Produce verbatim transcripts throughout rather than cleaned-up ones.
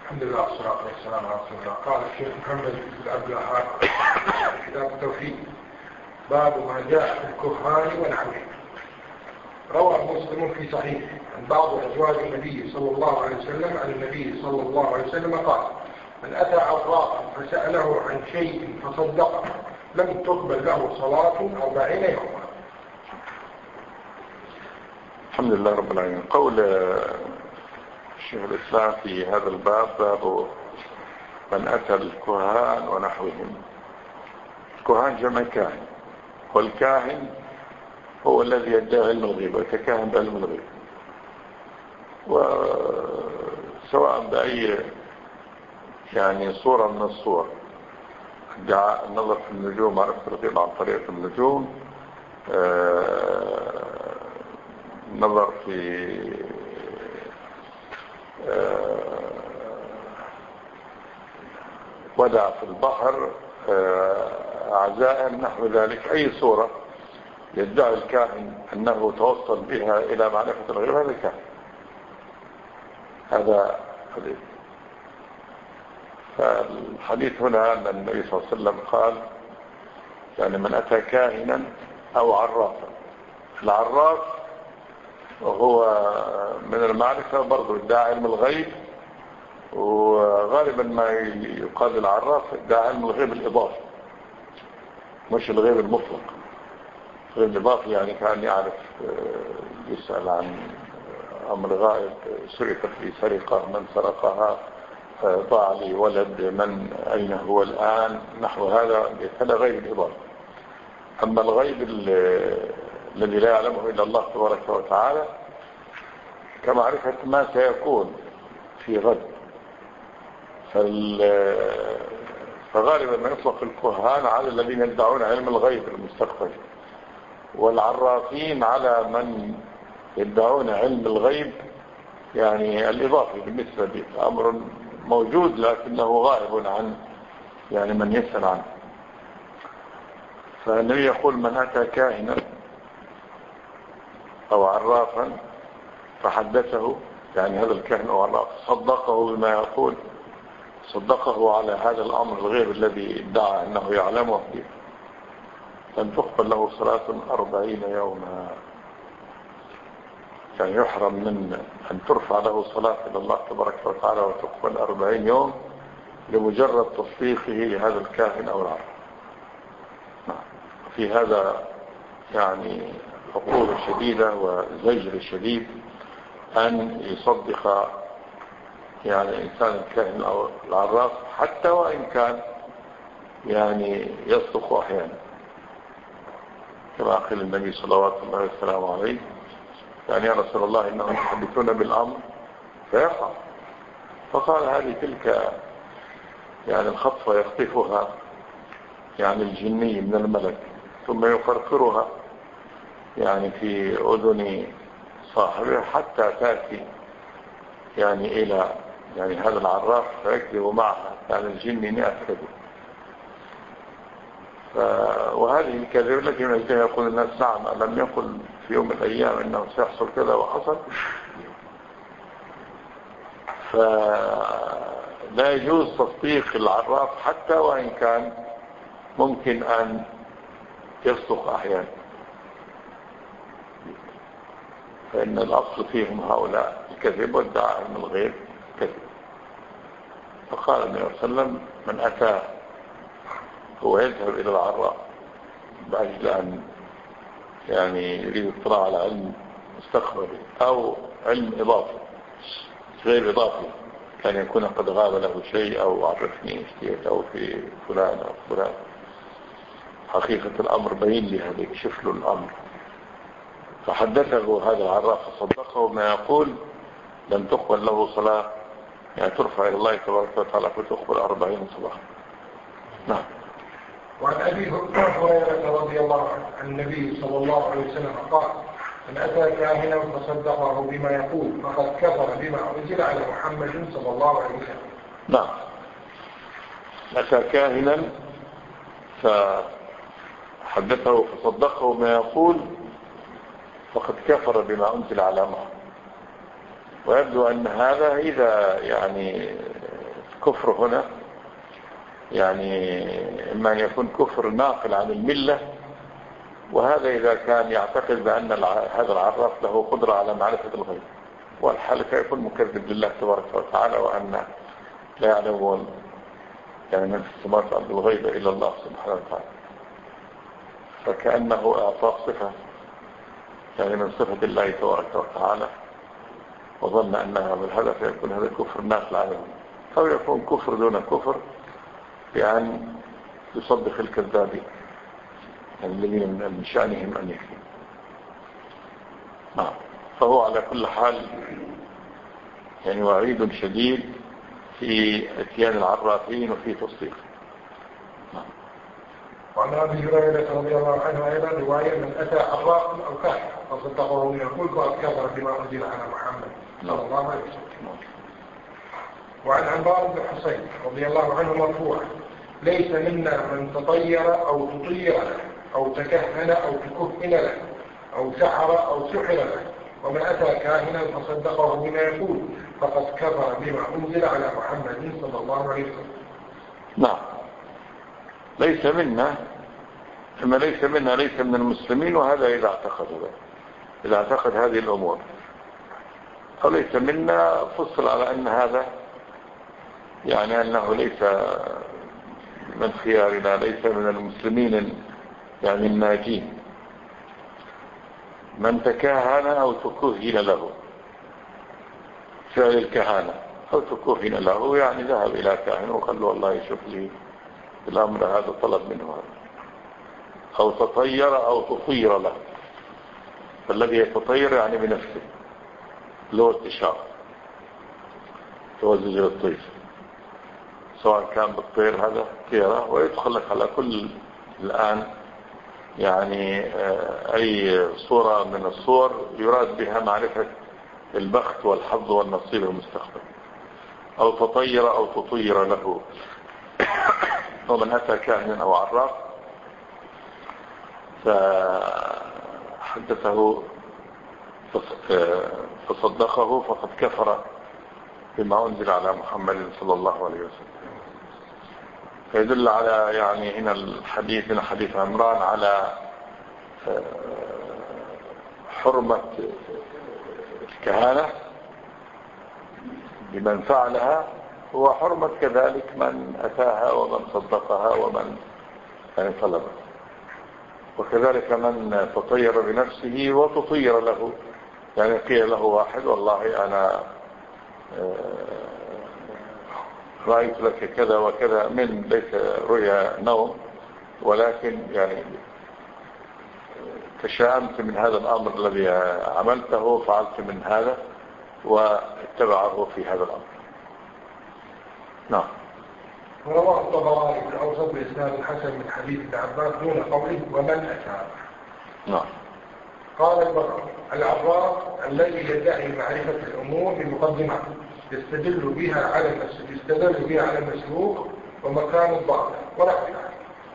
الحمد لله والصلاة والسلام على رسول الله. قال الشيخ محمد بن عبد الوهاب كتاب التوحيد باب ما جاء في الكهان ونحوه. روى مسلم في صحيح عن بعض أزواج النبي صلى الله عليه وسلم عن النبي صلى الله عليه وسلم قال: من أتى عرافا فسأله عن شيء فصدقه لم تقبل له صلاة أربعين يوما. الحمد لله رب العالمين. قول الشيخ الإسلام في هذا الباب باب من أتى الكهان ونحوهم. الكهان جمع كاهن، والكاهن هو الذي يدعي علم الغيب ويتكاهن بعلم الغيب، وسواء بأي يعني صورة من الصور، ادعاء النظر في النجوم، معرفة الغيب عن طريق النجوم، نظر في ودع في البحر، عزائم نحو ذلك، أي صورة يدعي الكاهن أنه توصل بها إلى معرفة الغيب، هذا كاهن. هذا حديث. فالحديث هنا أن النبي صلى الله عليه وسلم قال يعني من أتى كاهنا أو عرافا. العراف وهو من المعرفة برضو ادعى علم الغيب، وغالبا ما يقال العراف ادعى علم الغيب الإضافي مش الغيب المطلق. الغيب الإضافي يعني كان يعرف، يسأل عن أمر غائب، سرقت لي سرقة، من سرقها، ضاع لي ولد، من أين هو الآن، نحو هذا. هذا غيب الإضافي. أما الغيب الذي لا يعلمه إلا الله تبارك وتعالى كمعرفة ما سيكون في غد، فغالبا ما يطلق الكهان على الذين يدعون علم الغيب المستقبل، والعرافين على من يدعون علم الغيب يعني الإضافي بالنسبة لي، أمر موجود لكنه غائب عن يعني من يسأل عنه. فالنبي يقول من أتى كاهنا أو عرافا فحدثه، يعني هذا الكاهن أو عراف صدقه بما يقول، صدقه على هذا الأمر الغيب الذي ادعى أنه يعلمه فيه، لن تقبل له صلاة أربعين يوما. يعني يحرم من أن ترفع له صلاة إلى الله تبارك وتعالى وتقبل أربعين يوم لمجرد تصديقه لهذا الكاهن أو العراف. في هذا يعني عقوبة شديدة وزجر شديد أن يصدق يعني الإنسان الكاهن أو العراف، حتى وإن كان يعني يصدق أحيانا، كما قال النبي صلوات الله وسلامه عليه يعني يا رسول الله إنهم يحدثون بالأمر فيقع. فقال هذه تلك يعني الخطفة يخطفها يعني الجني من الملك، ثم يقرقرها يعني في أذن صاحبه حتى تأتي يعني إلى يعني هذا العراف فيكذب معها، يعني الجن مئة كذب. وهذه الكذب التي من أجلها يقول الناس نعم لم يقل في يوم من الأيام إنه سيحصل كذا وحصل. فلا يجوز تصديق العراف حتى وإن كان ممكن أن يصدق أحيانا، فإن الأصل فيهم هؤلاء الكذب والدعاء من الغيب كذب. فقال النبي صلى الله عليه وسلم من أتى هو يذهب إلى العراف بأجل أن يعني يريد اطلاع على علم مستقبلي أو علم إضافي غير إضافي، كان يكون قد غاب له شيء أو عرفني اشتيت أو في فلان أو فلان، حقيقة الأمر بين لي هذا يكشف له الأمر. فحدثه هذا العراف فصدقه ما يقول لم تقبل له صلاة، يعني ترفع إلى الله تبارك وتعالى فتقبل أربعين صلاة. نعم. وعن أبي هريرة رضي الله عنه عن النبي صلى الله عليه وسلم قال: من أتى كاهنا فصدقه بما يقول فقد كفر بما أنزل على محمد صلى الله عليه وسلم. نعم. أتى كاهنا فحدثه فصدقه ما يقول فقد كفر بما أنزل على محمد. ويبدو أن هذا إذا يعني الكفر هنا يعني إما أن يكون كفر ناقل عن الملة، وهذا إذا كان يعتقد بأن هذا العراف له قدرة على معرفة الغيب، والحال فيكون مكذب لله تبارك وتعالى، وأن لا يعلمون يعني من في السماوات والأرض الغيب إلا الله سبحانه وتعالى، فكأنه أعطاه صفة يعني من صفة الله تبارك وتعالى، وظن أنها بالهدف يكون هذا كفر ناقل عنه، أو يكون كفر دون كفر بأن يصدق الكذابين الذين من شأنهم أن يكذبوا. نعم. فهو على كل حال يعني وعيد شديد في اتيان العرافين وفي تصديق. نعم. وعن أبي هريرة رضي الله عنه أيضا رواية: من أتى عراف أو كافر فصدقه من الفلك وكفر بما أنزل على محمد صلى الله عليه وسلم. وعن عمار بن حسين رضي الله عنه مرفوعا: ليس منا من تطير أو تطير له أو تكهن أو تكهن له أو سحر أو سحر له، ومن أتى كاهنا فصدقه بما يقول فقد كفر بما أنزل على محمد صلى الله عليه وسلم. نعم. ليس منا، ثم ليس منا ليس من المسلمين، وهذا إذا اعتقد ذلك، إذا اعتقد هذه الأمور. أو ليس منا فصل على أن هذا يعني أنه ليس من خيارنا، ليس من المسلمين يعني الناجين. من تكهن أو تكهن له، فعل الكهانة أو تكهن له يعني ذهب إلى كاهن وقال له والله يشوف لي الأمر هذا، طلب منه هذا. أو تطير أو تطير له، فالذي يتطير يعني بنفسه له اتشار توزج الطير، سواء كان بالطير هذا طيرة. ويدخل لك على كل الآن يعني أي صورة من الصور يراد بها معرفة البخت والحظ والنصيب المستقبل. أو تطير أو تطير له. ومن أتى كاهنا أو عراف فحدثه فصدقه فقد كفر بما أنزل على محمد صلى الله عليه وسلم. فيدل على يعني هنا الحديث هنا حديث عمران على حرمة الكهانة بمن فعلها، وحرمة كذلك من أتاها ومن صدقها ومن يعني طلبها، وكذلك من تطير بنفسه وتطير له، يعني قيل له واحد والله أنا رأيت لك كذا وكذا، من ليس رؤيا نوم ولكن يعني تشاءمت من هذا الأمر الذي عملته، فعلت من هذا، واتبعه في هذا الأمر. نعم. ورواه الطبراني في الأوسط بإسناد الحسن من حديث ابن عباس دون قوله ومن أتى. نعم. قال البراء: العراف الذي يدعي معرفة الأمور بمقدمات يستدل بها على يستدل بها على المسلوك ومكان الضابط ونحوها.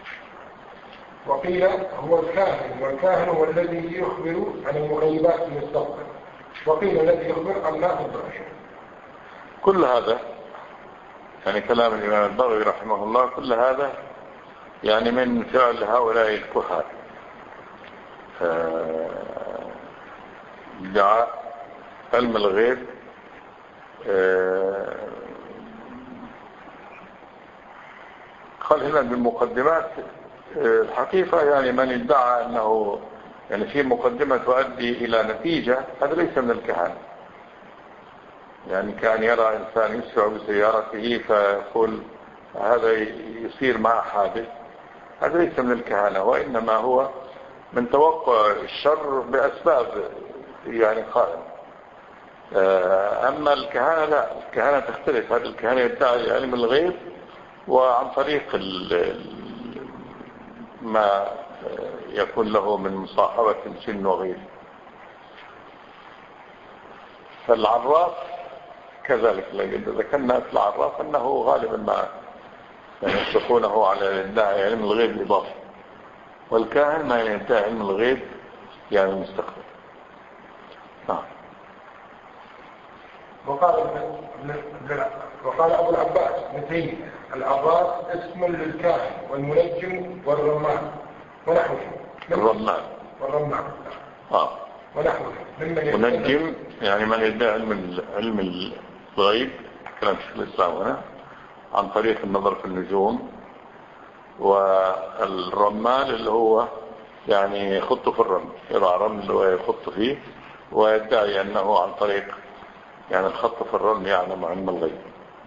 وقيل هو الكاهن، والكاهن هو الذي يخبر عن المغيبات في المستقبل، وقيل الذي يخبر عن ما في الظاهر. كل هذا يعني كلام الإمام البغوي رحمه الله، كل هذا يعني من فعل هؤلاء الكهان، ادعاء علم الغيب قال هنا بالمقدمات. الحقيقة يعني من ادعى أنه يعني في مقدمة تؤدي إلى نتيجة، هذا ليس من الكهانة. يعني كان يرى إنسان يسرع بسيارته فيقول هذا يصير مع حادث، هذا ليس من الكهانة، وإنما هو من توقع الشر بأسباب يعني قائمة. أما الكهانة لا، الكهانة تختلف. هذا الكهانة يدعي علم الغيب وعن طريق ما يكون له من مصاحبة الجن وغيره. فالعراف كذلك، لقد ذكرنا في العراف أنه غالبا ما يعني يشركونه على الداعي علم الغيب الإضافي، والكاهن ما ينتهي علم الغيب يعني المستقبل. نعم. وقال ابن وقال أبو العباس مثل العراف اسم للكاهن والمنجم والرمان ونحوه. الرمان والرمان آه. ونحوه ممن منجم يعني من يدعي علم علم الغيب كلام شيخ الإسلام هنا عن طريق النظر في النجوم. والرمان اللي هو يعني يخط في الرمل، يضع رمل ويخط فيه ويدعي أنه عن طريق يعني الخط في الرمل يعلم علم الغيب،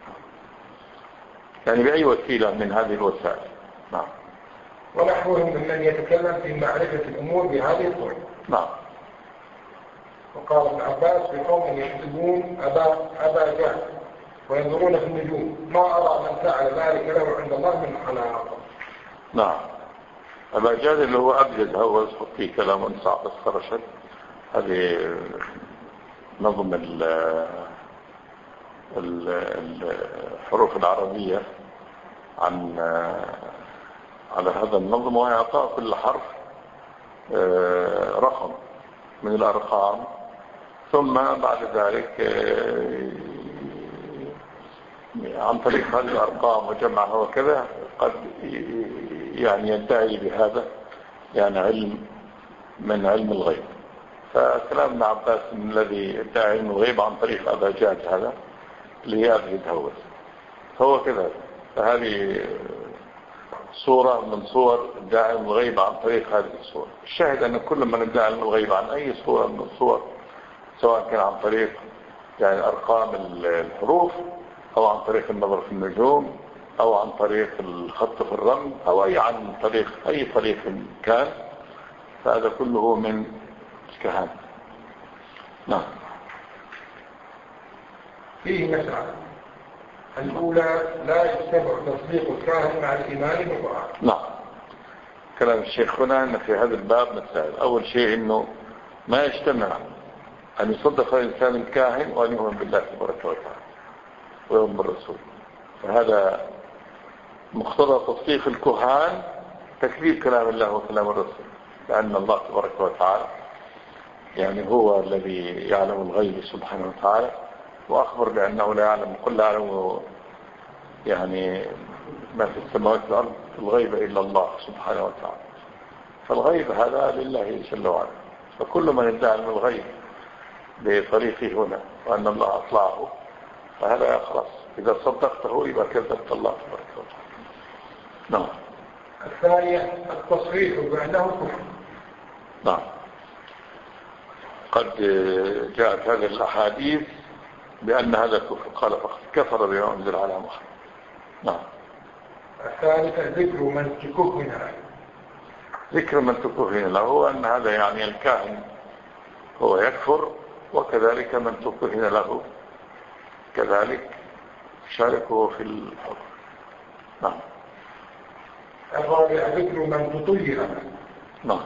يعني بأي وسيلة من هذه الوسائل. نعم. ونحوهم ممن يتكلم في معرفة الأمور بهذه الطرق. نعم. وقال ابن عباس بقوم يحسبون أبا, أبا جهل وينظرون في النجوم ما أرى من فعل ذلك له عند الله من خلاق. نعم. أبا جهل اللي هو أبجد هو فيه كلام صعب الخرشد، هذه نظم الحروف العربية عن على هذا النظم، ويعطى كل حرف رقم من الأرقام، ثم بعد ذلك عن طريق هذه الأرقام وجمعها وكذا قد يعني يدعي بهذا يعني علم من علم الغيب. فكلام ابن عباس الذي يدعي علم الغيب عن طريق أبا جهل هذا اللي هي أبهد هوس هو كذا. فهذه صورة من صور ادعاء علم الغيب عن طريق هذه الصورة. الشاهد أن كل من ادعى علم الغيب عن أي صورة من الصور، سواء كان عن طريق يعني أرقام الحروف أو عن طريق النظر في النجوم أو عن طريق الخط في الرمل أو أي عن طريق أي طريق كان، فهذا كله من الكهانة. نعم. فيه مسألة الأولى لا يجتمع تصديق الكاهن مع الإيمان بالقرآن. نعم. كلام الشيخ هنا أن في هذا الباب مسائل. أول شيء أنه ما يجتمع أن يصدق الإنسان الكاهن وأن يؤمن بالله تبارك وتعالى ويؤمن بالرسول. فهذا مقتضى تصديق الكهان تكذيب كلام الله وكلام الرسول، لأن الله تبارك وتعالى يعني هو الذي يعلم الغيب سبحانه وتعالى، وأخبر بأنه لا يعلم قل لا يعلم يعني ما في السماوات والأرض الغيب إلا الله سبحانه وتعالى. فالغيب هذا لله جل وعلا. فكل من ادعى علم الغيب بطريقه هنا وأن الله أطلعه فهذا خلاص، إذا صدقته يبقى كذبت الله تبارك وتعالى. نعم. الثانية التصريح بأنه كفر. نعم. قد جاءت هذه الأحاديث بأن هذا كفر، قال فقد كفر بما أنزل على محمد. نعم. الثالثة ذكر من تكهن له. ذكر من تكهن له أن هذا يعني الكاهن هو يكفر، وكذلك من تكهن له كذلك شاركه في الحكم. نعم. الرابع ذكر من تطير له. نعم.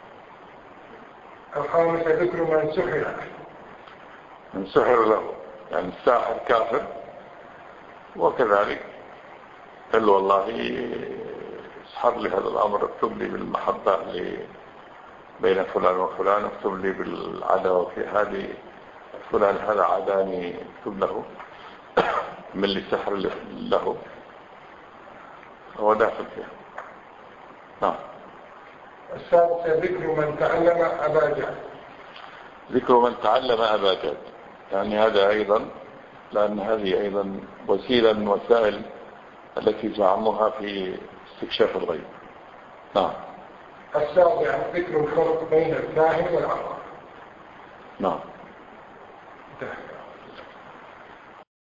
الخامسة ذكر من سحر له. من سحر له يعني الساحر كافر، وكذلك قال والله اسحر لي هذا الأمر، اكتب لي بالمحبة بين فلان وفلان، اكتب لي بالعداوة في هذه فلان هذا عداني، اكتب له من اللي سحر له هو داخل فيها. نعم. السادسة ذكر من تعلم أبا جهل. ذكر من تعلم أبا جهل يعني هذا أيضا، لأن هذه أيضا وسيلة من وسائل التي زعموها في استكشاف الغيب. نعم. السابع ذكر الفرق بين الكاهن والعراف. نعم.